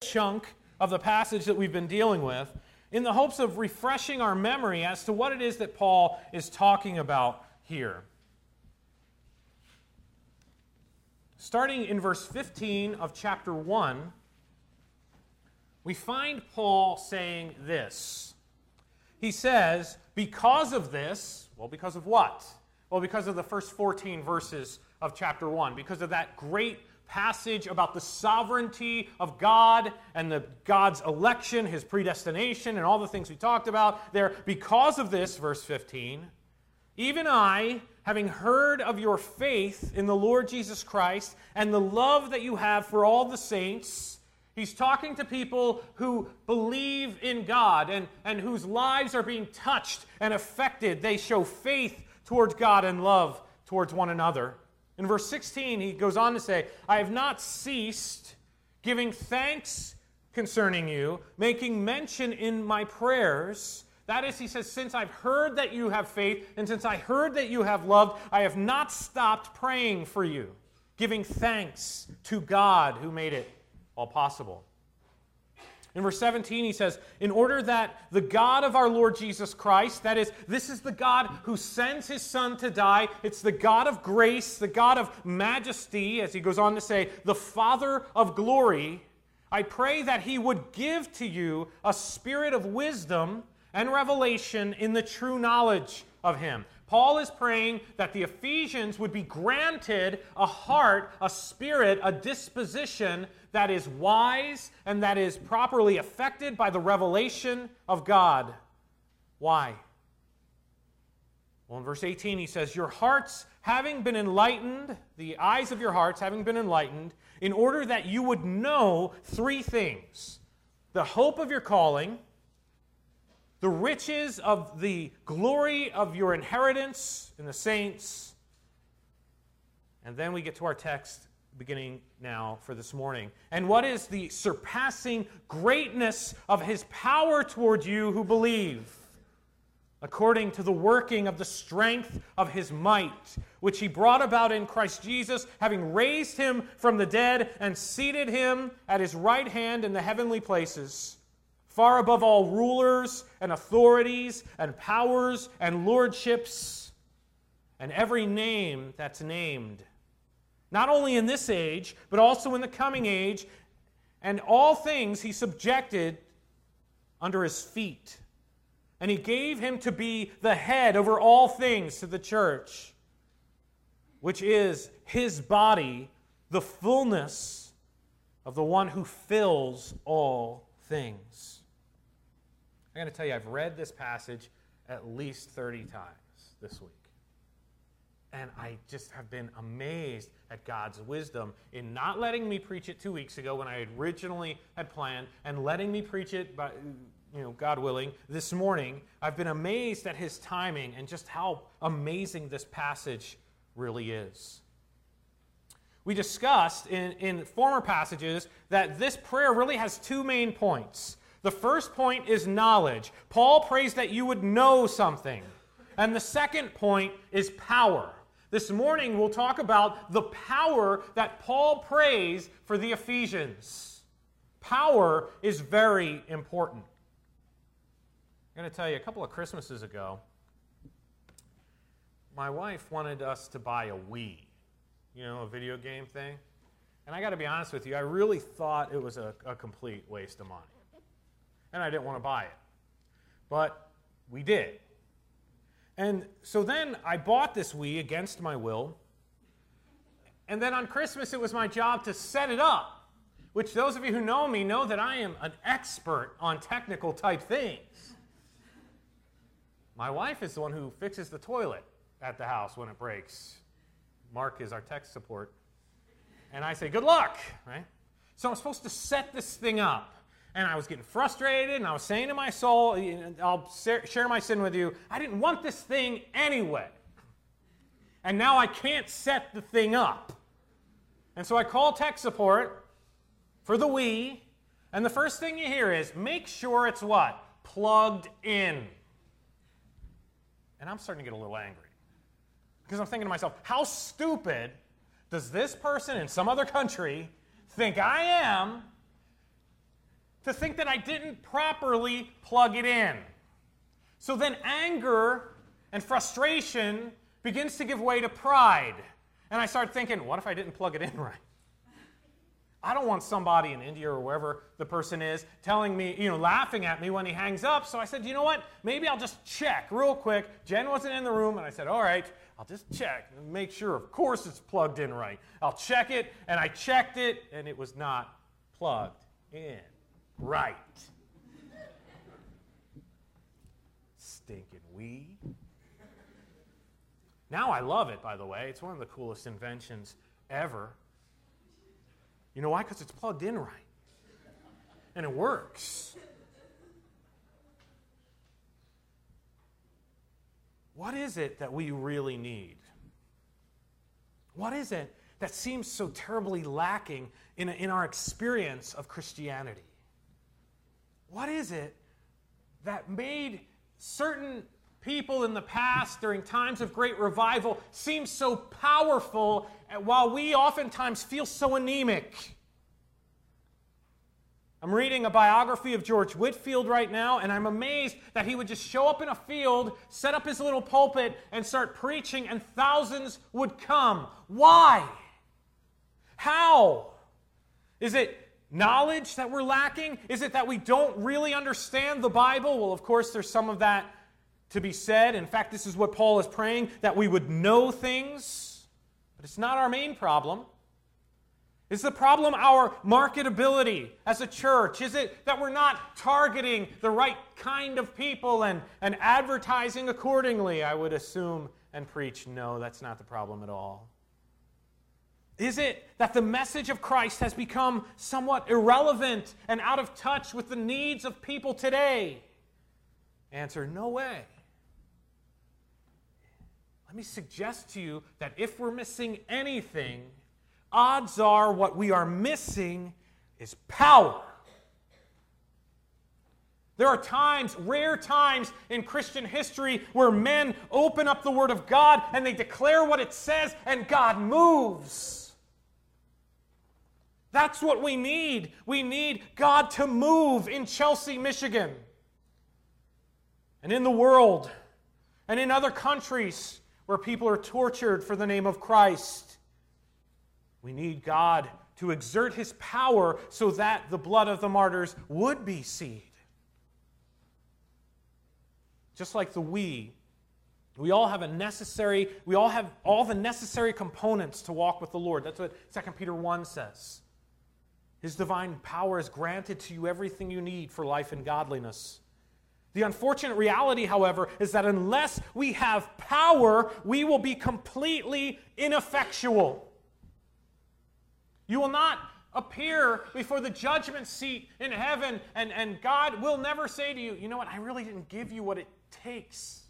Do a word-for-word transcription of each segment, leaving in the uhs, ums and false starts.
chunk of the passage that we've been dealing with in the hopes of refreshing our memory as to what it is that Paul is talking about here. Starting in verse fifteen of chapter one, we find Paul saying this. He says, because of this, well, because of what? Well, because of the first fourteen verses of chapter one, because of that great passage about the sovereignty of God and the God's election, his predestination, and all the things we talked about there. Because of this, verse fifteen, even I, having heard of your faith in the Lord Jesus Christ and the love that you have for all the saints. He's talking to people who believe in God and, and whose lives are being touched and affected. They show faith towards God and love towards one another. In verse sixteen, he goes on to say, I have not ceased giving thanks concerning you, making mention in my prayers. That is, he says, since I've heard that you have faith, and since I heard that you have loved, I have not stopped praying for you, giving thanks to God who made it all possible. In verse seventeen, he says, in order that the God of our Lord Jesus Christ, that is, this is the God who sends his Son to die. It's the God of grace, the God of majesty, as he goes on to say, the Father of glory. I pray that he would give to you a spirit of wisdom and revelation in the true knowledge of him. Paul is praying that the Ephesians would be granted a heart, a spirit, a disposition that is wise and that is properly affected by the revelation of God. Why? Well, in verse eighteen, he says, your hearts having been enlightened, the eyes of your hearts having been enlightened, in order that you would know three things. The hope of your calling, the riches of the glory of your inheritance in the saints. And then we get to our text beginning now for this morning. And what is the surpassing greatness of his power toward you who believe, according to the working of the strength of his might, which he brought about in Christ Jesus, having raised him from the dead and seated him at his right hand in the heavenly places, far above all rulers and authorities and powers and lordships and every name that's named, not only in this age, but also in the coming age, and all things he subjected under his feet. And he gave him to be the head over all things to the church, which is his body, the fullness of the one who fills all things. I'm going to tell you, I've read this passage at least thirty times this week. And I just have been amazed at God's wisdom in not letting me preach it two weeks ago when I originally had planned, and letting me preach it, by, you know, God willing, this morning. I've been amazed at his timing and just how amazing this passage really is. We discussed in, in former passages that this prayer really has two main points. The first point is knowledge. Paul prays that you would know something. And the second point is power. This morning we'll talk about the power that Paul prays for the Ephesians. Power is very important. I'm going to tell you, a couple of Christmases ago, my wife wanted us to buy a Wii, you know, a video game thing. And I got to be honest with you, I really thought it was a, a complete waste of money. And I didn't want to buy it. But we did. And so then I bought this Wii against my will. And then on Christmas, it was my job to set it up, which those of you who know me know that I am an expert on technical type things. My wife is the one who fixes the toilet at the house when it breaks. Mark is our tech support. And I say, good luck, right? So I'm supposed to set this thing up. And I was getting frustrated, and I was saying to my soul, I'll share my sin with you, I didn't want this thing anyway. And now I can't set the thing up. And so I call tech support for the Wii, and the first thing you hear is, make sure it's what? Plugged in. And I'm starting to get a little angry. Because I'm thinking to myself, how stupid does this person in some other country think I am to think that I didn't properly plug it in. So then anger and frustration begins to give way to pride. And I start thinking, what if I didn't plug it in right? I don't want somebody in India or wherever the person is telling me, you know, laughing at me when he hangs up. So I said, you know what? Maybe I'll just check real quick. Jen wasn't in the room, and I said, all right, I'll just check and make sure, of course, it's plugged in right. I'll check it, and I checked it, and it was not plugged in right. Stinking weed. Now I love it, by the way. It's one of the coolest inventions ever. You know why? Because it's plugged in right. And it works. What is it that we really need? What is it that seems so terribly lacking in, in our experience of Christianity? What is it that made certain people in the past during times of great revival seem so powerful while we oftentimes feel so anemic? I'm reading a biography of George Whitefield right now, and I'm amazed that he would just show up in a field, set up his little pulpit, and start preaching, and thousands would come. Why? How? Is it knowledge that we're lacking? Is it that we don't really understand the Bible? Well, of course, there's some of that to be said. In fact, this is what Paul is praying, that we would know things. But it's not our main problem. Is the problem our marketability as a church? Is it that we're not targeting the right kind of people and, and advertising accordingly, I would assume and preach? No, that's not the problem at all. Is it that the message of Christ has become somewhat irrelevant and out of touch with the needs of people today? Answer, no way. Let me suggest to you that if we're missing anything, odds are what we are missing is power. There are times, rare times in Christian history where men open up the Word of God and they declare what it says and God moves. That's what we need. We need God to move in Chelsea, Michigan, and in the world, and in other countries where people are tortured for the name of Christ. We need God to exert His power so that the blood of the martyrs would be seed. Just like the we, we all have a necessary, we all have all the necessary components to walk with the Lord. That's what Second Peter one says. His divine power has granted to you everything you need for life and godliness. The unfortunate reality, however, is that unless we have power, we will be completely ineffectual. You will not appear before the judgment seat in heaven, and, and God will never say to you, you know what, I really didn't give you what it takes.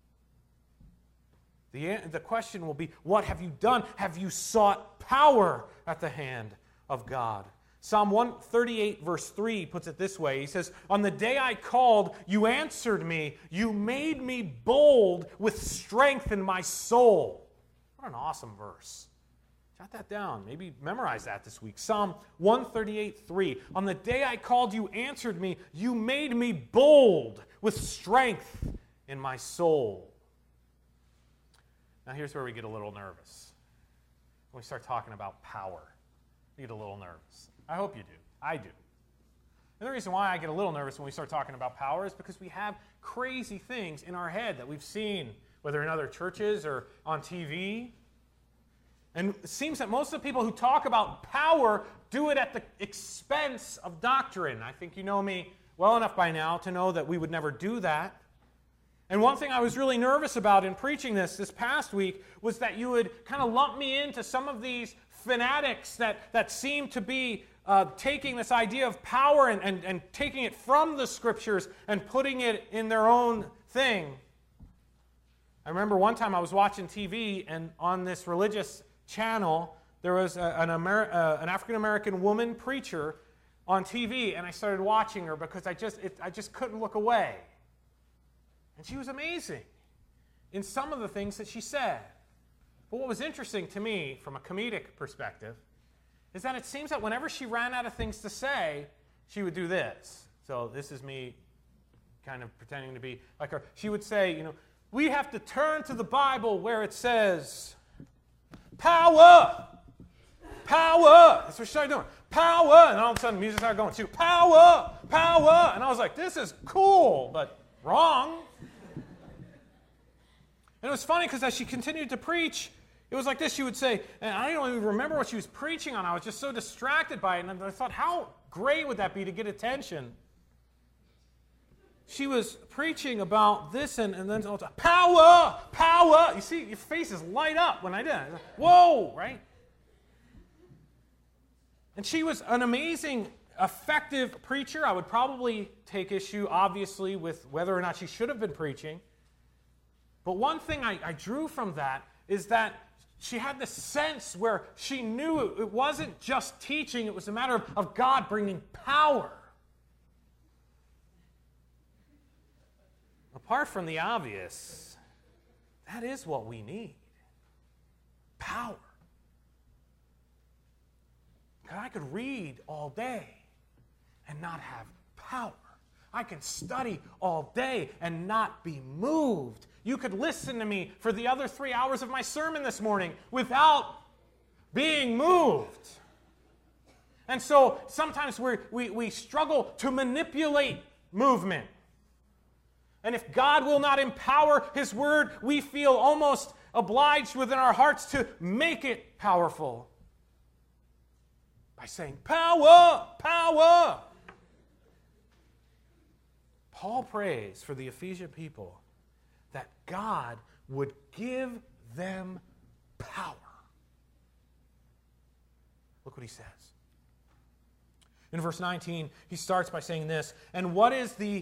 The, the question will be, what have you done? Have you sought power at the hand of God? Psalm one thirty-eight verse three puts it this way. He says, on the day I called, you answered me. You made me bold with strength in my soul. What an awesome verse. Jot that down. Maybe memorize that this week. Psalm one thirty-eight three. On the day I called, you answered me. You made me bold with strength in my soul. Now here's where we get a little nervous. When we start talking about power, we get a little nervous. I hope you do. I do. And the reason why I get a little nervous when we start talking about power is because we have crazy things in our head that we've seen, whether in other churches or on T V. And it seems that most of the people who talk about power do it at the expense of doctrine. I think you know me well enough by now to know that we would never do that. And one thing I was really nervous about in preaching this this past week was that you would kind of lump me into some of these fanatics that, that seem to be uh, taking this idea of power and, and, and taking it from the Scriptures and putting it in their own thing. I remember one time I was watching T V, and on this religious channel, there was a, an, Amer- uh, an African-American woman preacher on T V, and I started watching her because I just it, I just couldn't look away. And she was amazing in some of the things that she said. But what was interesting to me from a comedic perspective is that it seems that whenever she ran out of things to say, she would do this. So this is me kind of pretending to be like her. She would say, you know, we have to turn to the Bible where it says, power, power. That's what she started doing. Power. And all of a sudden, the music started going, too. Power, power. And I was like, this is cool, but wrong. And it was funny because as she continued to preach, it was like this. She would say, and I don't even remember what she was preaching on. I was just so distracted by it. And I thought, how great would that be to get attention? She was preaching about this and, and then all the time, power, power. You see, your faces light up when I did it. Whoa, right? And she was an amazing, effective preacher. I would probably take issue, obviously, with whether or not she should have been preaching. But one thing I, I drew from that is that she had this sense where she knew it, it wasn't just teaching, it was a matter of, of God bringing power. Apart from the obvious, that is what we need. Power. God, I could read all day and not have power. I can study all day and not be moved. You could listen to me for the other three hours of my sermon this morning without being moved. And so sometimes we're, we we struggle to manipulate movement. And if God will not empower His Word, we feel almost obliged within our hearts to make it powerful by saying, power, power. Paul prays for the Ephesian people that God would give them power. Look what he says. In verse nineteen, he starts by saying this, and what is the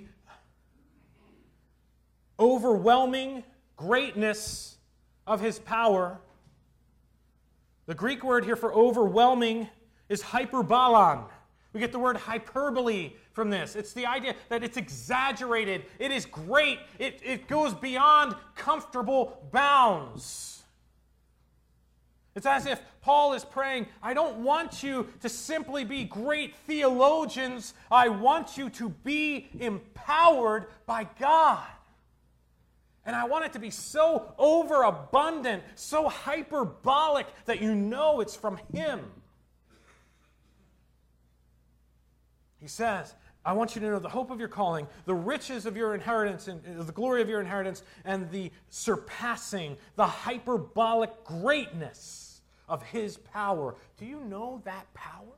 overwhelming greatness of his power? The Greek word here for overwhelming is hyperbalon. We get the word hyperbole from this. It's the idea that it's exaggerated. It is great. It, it goes beyond comfortable bounds. It's as if Paul is praying, I don't want you to simply be great theologians. I want you to be empowered by God. And I want it to be so overabundant, so hyperbolic that you know it's from Him. He says, I want you to know the hope of your calling, the riches of your inheritance, and the glory of your inheritance, and the surpassing, the hyperbolic greatness of His power. Do you know that power?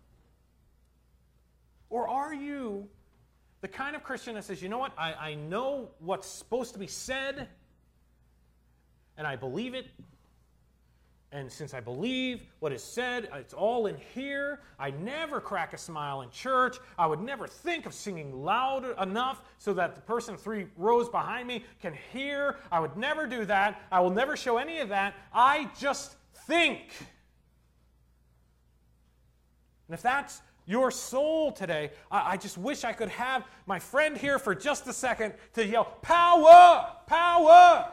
Or are you the kind of Christian that says, you know what, I, I know what's supposed to be said, and I believe it, and since I believe what is said, it's all in here. I never crack a smile in church. I would never think of singing loud enough so that the person three rows behind me can hear. I would never do that. I will never show any of that. I just think. And if that's your soul today, I, I just wish I could have my friend here for just a second to yell, power, power.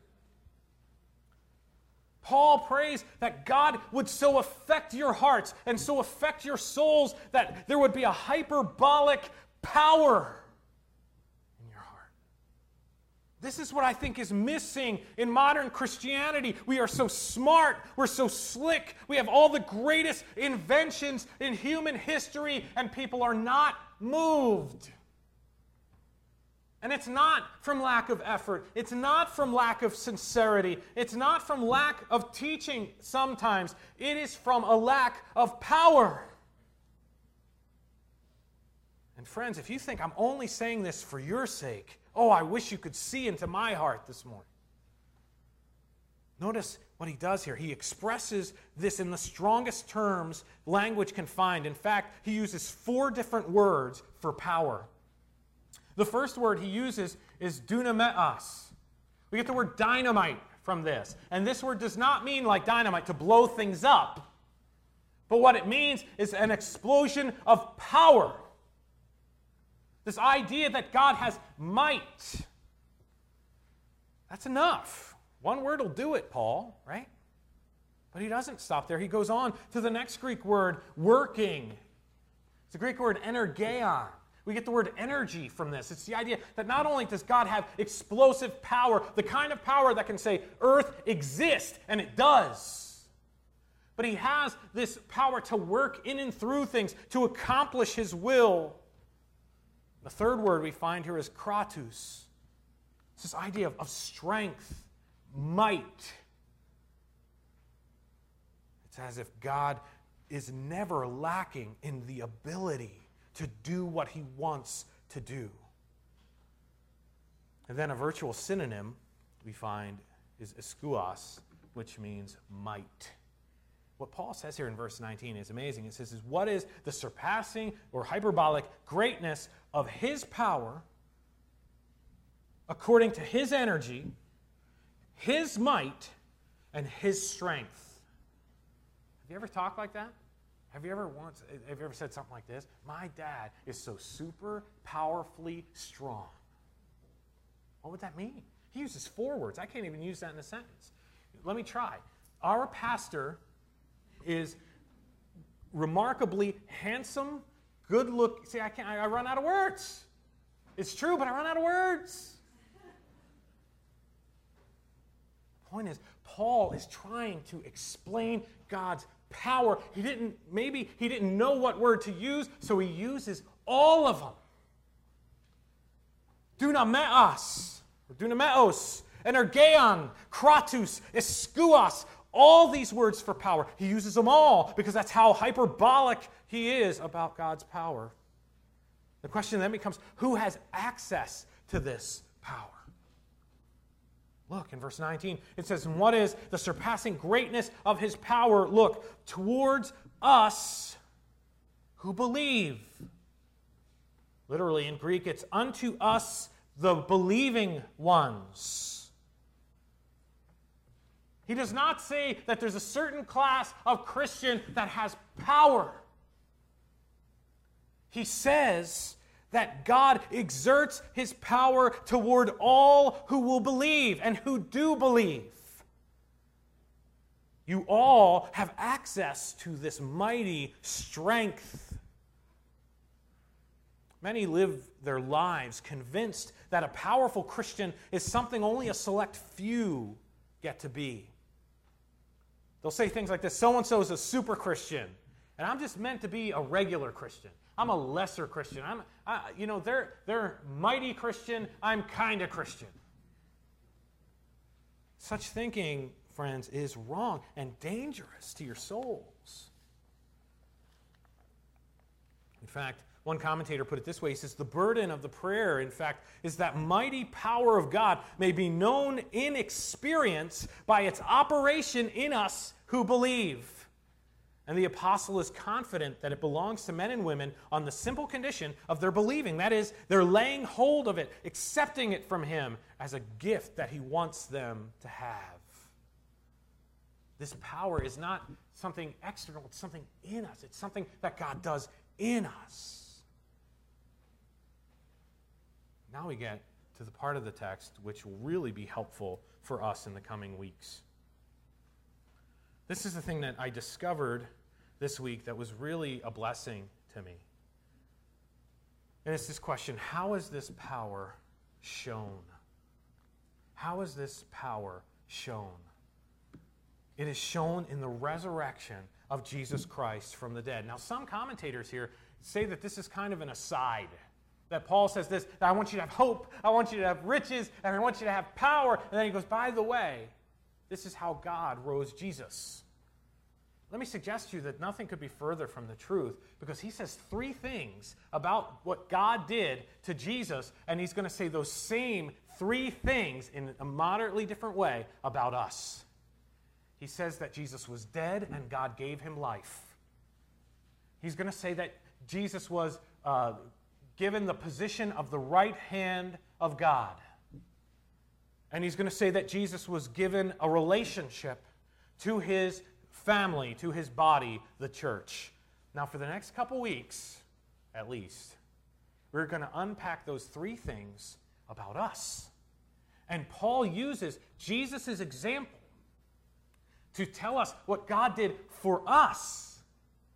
Paul prays that God would so affect your hearts and so affect your souls that there would be a hyperbolic power in your heart. This is what I think is missing in modern Christianity. We are so smart, we're so slick, we have all the greatest inventions in human history, and people are not moved. And it's not from lack of effort. It's not from lack of sincerity. It's not from lack of teaching sometimes. It is from a lack of power. And friends, if you think I'm only saying this for your sake, oh, I wish you could see into my heart this morning. Notice what he does here. He expresses this in the strongest terms language can find. In fact, he uses four different words for power. The first word he uses is dunameos. We get the word dynamite from this. And this word does not mean like dynamite, to blow things up. But what it means is an explosion of power. This idea that God has might. That's enough. One word will do it, Paul, right? But he doesn't stop there. He goes on to the next Greek word, working. It's the Greek word energeon. We get the word energy from this. It's the idea that not only does God have explosive power, the kind of power that can say earth exists, and it does, but he has this power to work in and through things, to accomplish his will. The third word we find here is kratos. It's this idea of, of strength, might. It's as if God is never lacking in the ability to do what he wants to do. And then a virtual synonym we find is ischouos, which means might. What Paul says here in verse nineteen is amazing. It says, what is the surpassing or hyperbolic greatness of his power according to his energy, his might, and his strength? Have you ever talked like that? Have you ever once, have you ever said something like this? My dad is so super powerfully strong. What would that mean? He uses four words. I can't even use that in a sentence. Let me try. Our pastor is remarkably handsome, good look. See, I can't. I run out of words. It's true, but I run out of words. The point is, Paul is trying to explain God's power. He didn't, maybe he didn't know what word to use, so he uses all of them. Dunameos, or dunameos, energeon, kratos, ischouos, all these words for power. He uses them all because that's how hyperbolic he is about God's power. The question then becomes, who has access to this power? Look, in verse nineteen, it says, and what is the surpassing greatness of his power? Look, towards us who believe. Literally in Greek, it's unto us, the believing ones. He does not say that there's a certain class of Christian that has power. He says that God exerts his power toward all who will believe and who do believe. You all have access to this mighty strength. Many live their lives convinced that a powerful Christian is something only a select few get to be. They'll say things like this, so-and-so is a super Christian, and I'm just meant to be a regular Christian. I'm a lesser Christian. I'm, I, you know, they're, they're mighty Christian. I'm kind of Christian. Such thinking, friends, is wrong and dangerous to your souls. In fact, one commentator put it this way. He says, the burden of the prayer, in fact, is that mighty power of God may be known in experience by its operation in us who believe. And the apostle is confident that it belongs to men and women on the simple condition of their believing. That is, they're laying hold of it, accepting it from him as a gift that he wants them to have. This power is not something external, it's something in us. It's something that God does in us. Now we get to the part of the text which will really be helpful for us in the coming weeks. This is the thing that I discovered this week that was really a blessing to me. And it's this question, how is this power shown? How is this power shown? It is shown in the resurrection of Jesus Christ from the dead. Now, some commentators here say that this is kind of an aside. That Paul says this, that I want you to have hope, I want you to have riches, and I want you to have power. And then he goes, by the way, this is how God rose Jesus. Let me suggest to you that nothing could be further from the truth, because he says three things about what God did to Jesus, and he's going to say those same three things in a moderately different way about us. He says that Jesus was dead and God gave him life. He's going to say that Jesus was uh, given the position of the right hand of God. And he's going to say that Jesus was given a relationship to his family, to his body, the church. Now, for the next couple weeks, at least, we're going to unpack those three things about us. And Paul uses Jesus' example to tell us what God did for us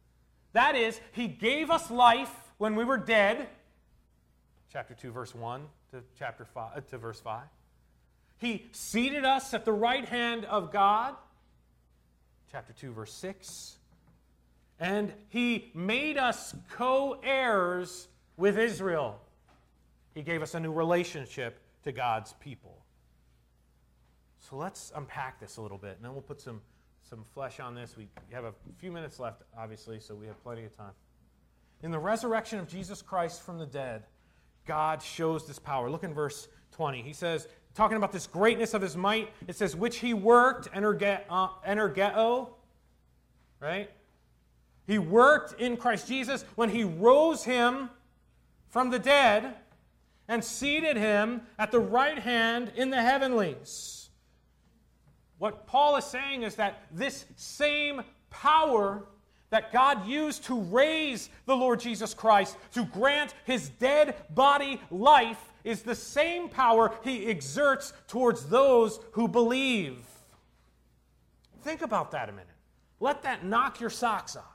That is, he gave us life when we were dead. Chapter two, verse one to chapter five, uh, to verse five. He seated us at the right hand of God. Chapter two, verse six. And he made us co-heirs with Israel. He gave us a new relationship to God's people. So let's unpack this a little bit, and then we'll put some, some flesh on this. We have a few minutes left, obviously, so we have plenty of time. In the resurrection of Jesus Christ from the dead, God shows this power. Look in verse twenty. He says, talking about this greatness of his might, it says, which he worked, energe- uh, energeo, right? He worked in Christ Jesus when he rose him from the dead and seated him at the right hand in the heavenlies. What Paul is saying is that this same power that God used to raise the Lord Jesus Christ, to grant his dead body life, is the same power he exerts towards those who believe. Think about that a minute. Let that knock your socks off.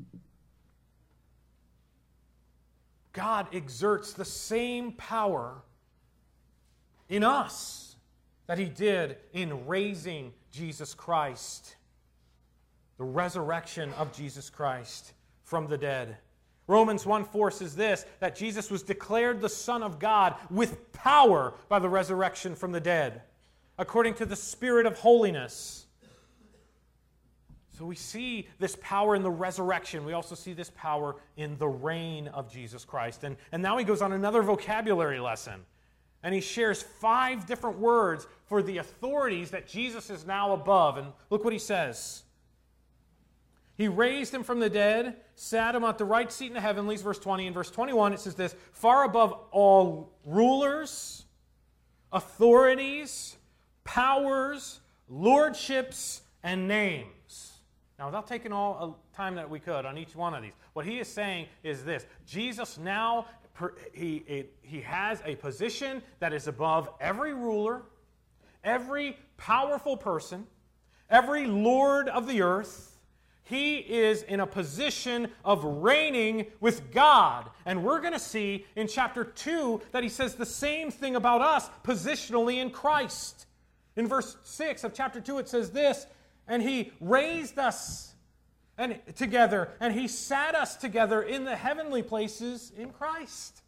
God exerts the same power in us that he did in raising Jesus Christ, the resurrection of Jesus Christ from the dead. Romans one four says this, that Jesus was declared the Son of God with power by the resurrection from the dead, according to the Spirit of holiness. So we see this power in the resurrection. We also see this power in the reign of Jesus Christ. And, and now he goes on another vocabulary lesson. And he shares five different words for the authorities that Jesus is now above. And look what he says. He raised him from the dead, sat him at the right seat in the heavenlies, verse twenty. In verse twenty-one, it says this, far above all rulers, authorities, powers, lordships, and names. Now, without taking all the time that we could on each one of these, what he is saying is this. Jesus now, he, he has a position that is above every ruler, every powerful person, every lord of the earth. He is in a position of reigning with God. And we're going to see in chapter two that he says the same thing about us positionally in Christ. In verse six of chapter two, it says this, and he raised us and together, and he sat us together in the heavenly places in Christ.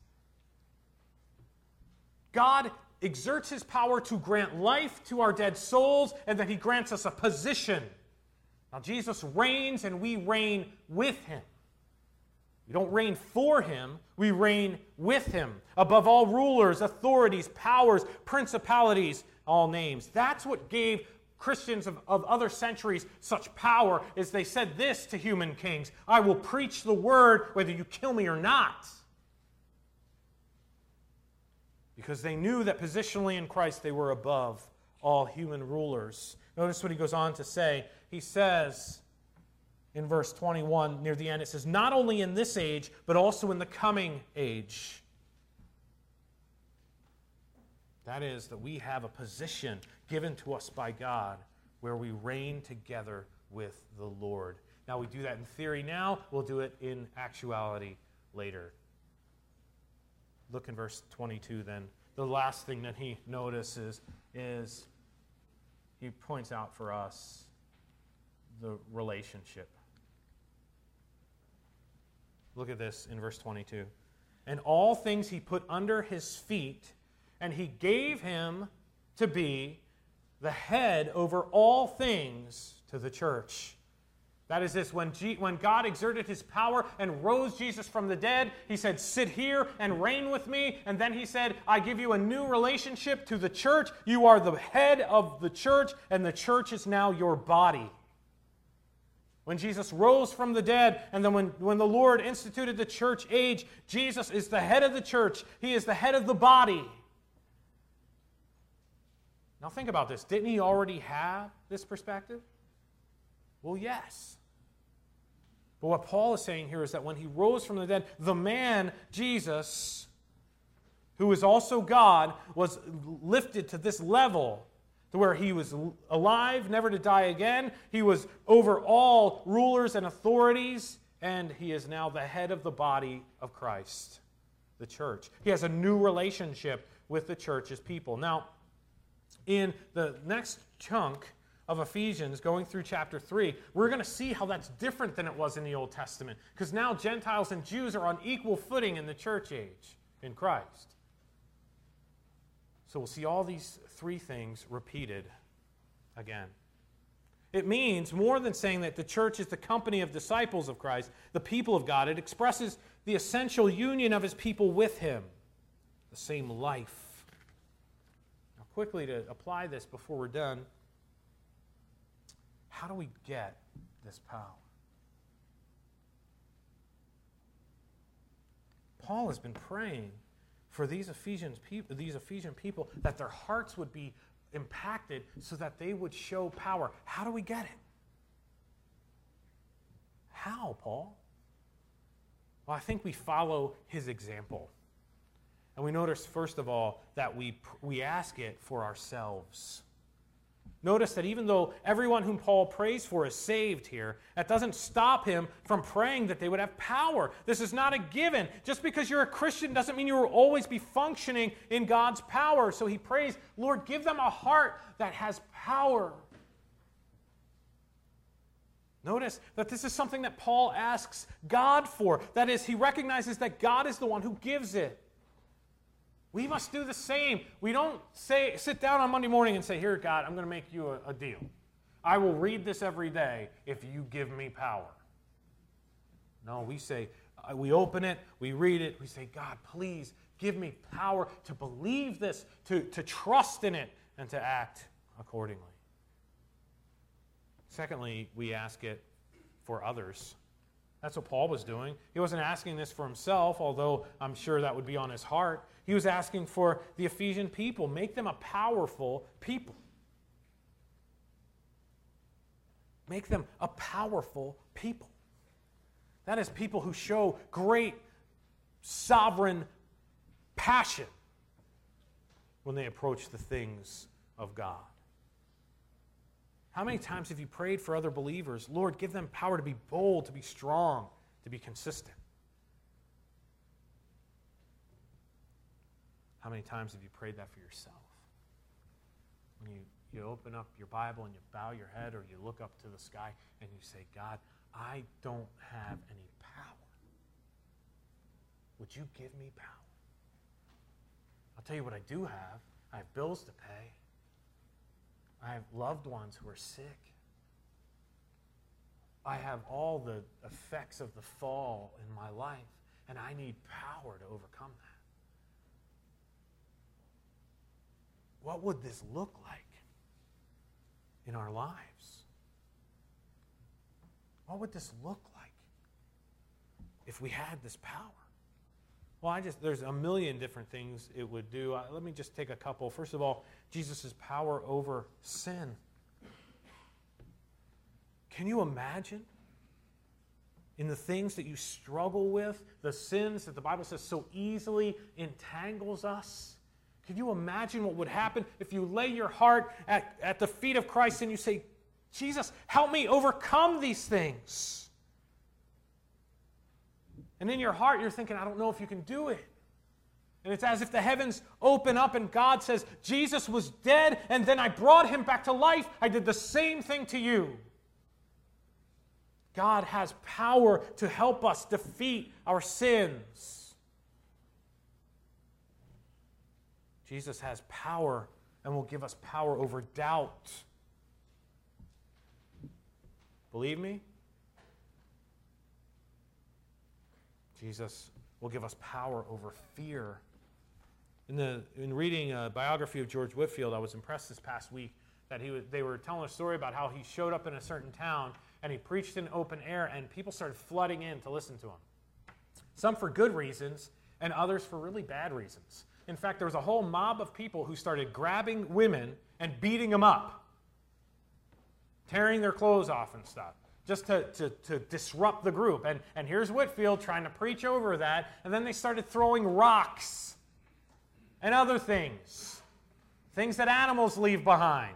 God exerts his power to grant life to our dead souls, and that he grants us a position. Now, Jesus reigns, and we reign with him. We don't reign for him, we reign with him. Above all rulers, authorities, powers, principalities, all names. That's what gave Christians of, of other centuries such power, is they said this to human kings, I will preach the word whether you kill me or not. Because they knew that positionally in Christ they were above all human rulers. Notice what he goes on to say. He says in verse twenty-one, near the end, it says, not only in this age, but also in the coming age. That is, that we have a position given to us by God where we reign together with the Lord. Now, we do that in theory now. We'll do it in actuality later. Look in verse twenty-two then. The last thing that he notices is he points out for us the relationship. Look at this in verse twenty-two. And all things he put under his feet, and he gave him to be the head over all things to the church. That is this, when, G- when God exerted his power and rose Jesus from the dead, he said, sit here and reign with me. And then he said, I give you a new relationship to the church. You are the head of the church, and the church is now your body. When Jesus rose from the dead, and then when, when the Lord instituted the church age, Jesus is the head of the church. He is the head of the body. Now think about this. Didn't he already have this perspective? Well, yes. But what Paul is saying here is that when he rose from the dead, the man, Jesus, who is also God, was lifted to this level to where he was alive, never to die again. He was over all rulers and authorities, and he is now the head of the body of Christ, the church. He has a new relationship with the church's people. Now, in the next chunk of Ephesians, going through chapter three, we're going to see how that's different than it was in the Old Testament, because now Gentiles and Jews are on equal footing in the church age in Christ. So we'll see all these three things repeated again. It means more than saying that the church is the company of disciples of Christ, the people of God. It expresses the essential union of his people with him, the same life. Now, quickly to apply this before we're done, how do we get this power? Paul has been praying for these Ephesians people, these Ephesian people, that their hearts would be impacted so that they would show power. How do we get it? How, Paul? Well, I think we follow his example. And we notice, first of all, that we, we ask it for ourselves. Notice that even though everyone whom Paul prays for is saved here, that doesn't stop him from praying that they would have power. This is not a given. Just because you're a Christian doesn't mean you will always be functioning in God's power. So he prays, Lord, give them a heart that has power. Notice that this is something that Paul asks God for. That is, he recognizes that God is the one who gives it. We must do the same. We don't say, sit down on Monday morning and say, here, God, I'm going to make you a, a deal. I will read this every day if you give me power. No, we say, uh, we open it, we read it, we say, God, please give me power to believe this, to, to trust in it, and to act accordingly. Secondly, we ask it for others. That's what Paul was doing. He wasn't asking this for himself, although I'm sure that would be on his heart. He was asking for the Ephesian people. Make them a powerful people. Make them a powerful people. That is, people who show great sovereign passion when they approach the things of God. How many times have you prayed for other believers? Lord, give them power to be bold, to be strong, to be consistent. How many times have you prayed that for yourself? When you, you open up your Bible and you bow your head or you look up to the sky and you say, God, I don't have any power. Would you give me power? I'll tell you what I do have. I have bills to pay. I have loved ones who are sick. I have all the effects of the fall in my life, and I need power to overcome that. What would this look like in our lives? What would this look like if we had this power? Well, I just there's a million different things it would do. Uh, let me just take a couple. First of all, Jesus' power over sin. Can you imagine in the things that you struggle with, the sins that the Bible says so easily entangles us? Can you imagine what would happen if you lay your heart at, at the feet of Christ and you say, Jesus, help me overcome these things? And in your heart, you're thinking, I don't know if you can do it. And it's as if the heavens open up and God says, Jesus was dead and then I brought him back to life. I did the same thing to you. God has power to help us defeat our sins. Jesus has power and will give us power over doubt. Believe me? Jesus will give us power over fear. In the in reading a biography of George Whitefield, I was impressed this past week that he was, they were telling a story about how he showed up in a certain town and he preached in open air and people started flooding in to listen to him. Some for good reasons and others for really bad reasons. In fact, there was a whole mob of people who started grabbing women and beating them up, tearing their clothes off and stuff, just to, to, to disrupt the group. And, and here's Whitefield trying to preach over that, and then they started throwing rocks and other things, things that animals leave behind.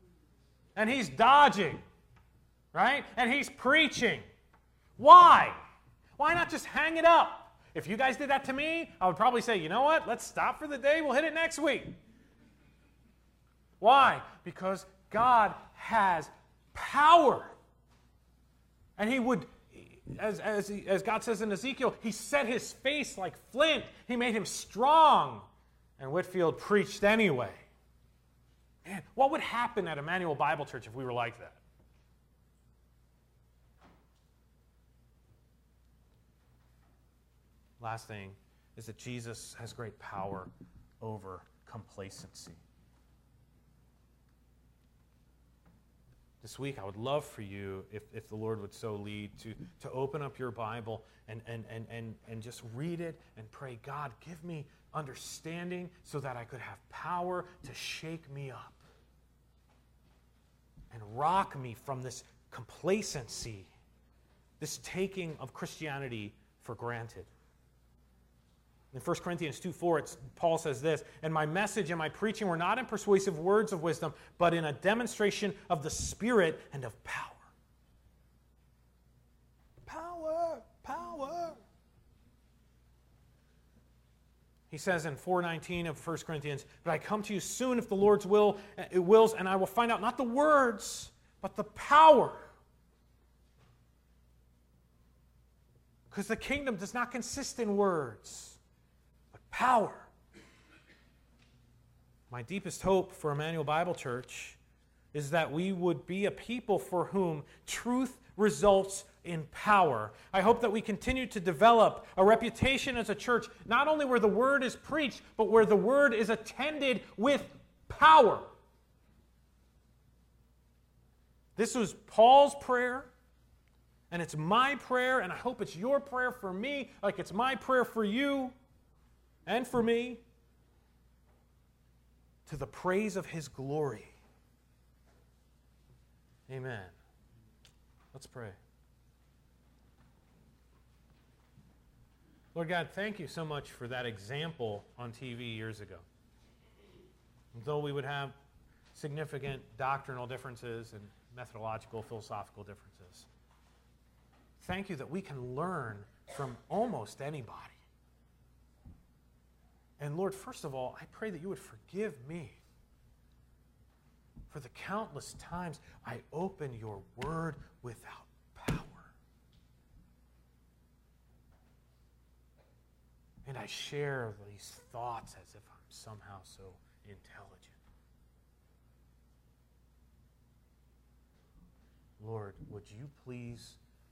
And he's dodging, right? And he's preaching. Why? Why not just hang it up? If you guys did that to me, I would probably say, you know what? Let's stop for the day. We'll hit it next week. Why? Because God has power. And he would, as, as, he, as God says in Ezekiel, he set his face like flint. He made him strong. And Whitefield preached anyway. Man, what would happen at Emmanuel Bible Church if we were like that? Last thing is that Jesus has great power over complacency. This week, I would love for you, if, if the Lord would so lead, to, to open up your Bible and, and, and, and, and just read it and pray, God, give me understanding so that I could have power to shake me up and rock me from this complacency, this taking of Christianity for granted. In First Corinthians two four, it's, Paul says this, "And my message and my preaching were not in persuasive words of wisdom, but in a demonstration of the Spirit and of power." Power, power. He says in four nineteen of First Corinthians, "But I come to you soon if the Lord's will it wills, and I will find out not the words, but the power." Because the kingdom does not consist in words. Power. My deepest hope for Emmanuel Bible Church is that we would be a people for whom truth results in power. I hope that we continue to develop a reputation as a church, not only where the word is preached, but where the word is attended with power. This was Paul's prayer, and it's my prayer, and I hope it's your prayer for me, like it's my prayer for you. And for me, to the praise of his glory. Amen. Let's pray. Lord God, thank you so much for that example on T V years ago. Though we would have significant doctrinal differences and methodological, philosophical differences, thank you that we can learn from almost anybody. And Lord, first of all, I pray that you would forgive me for the countless times I open your word without power. And I share these thoughts as if I'm somehow so intelligent. Lord, would you please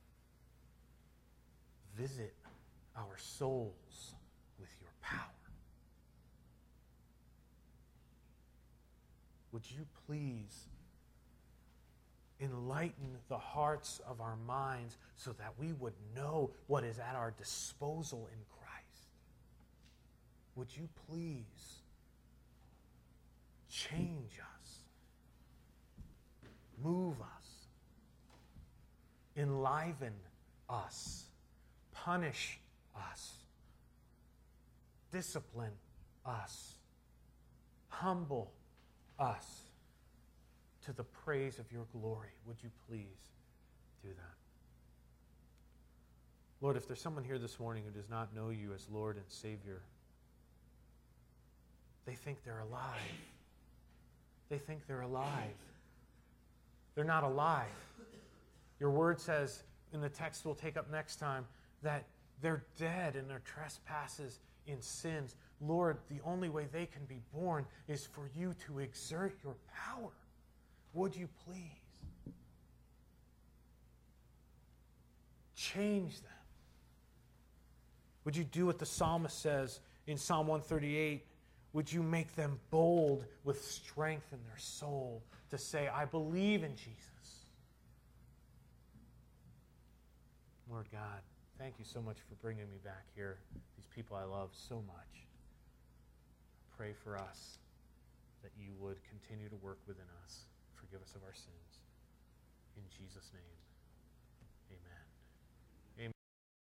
visit our souls with your power? Would you please enlighten the hearts of our minds so that we would know what is at our disposal in Christ? Would you please change us, move us, enliven us, punish us, discipline us, humble us to the praise of your glory? Would you please do that? Lord, if there's someone here this morning who does not know you as Lord and Savior, they think they're alive. They think they're alive. They're not alive. Your word says, in the text we'll take up next time, that they're dead in their trespasses, in sins. Lord, the only way they can be born is for you to exert your power. Would you please change them? Would you do what the psalmist says in Psalm one thirty-eight? Would you make them bold with strength in their soul to say, I believe in Jesus? Lord God, thank you so much for bringing me back here, these people I love so much. Pray for us that you would continue to work within us. Forgive us of our sins. In Jesus' name.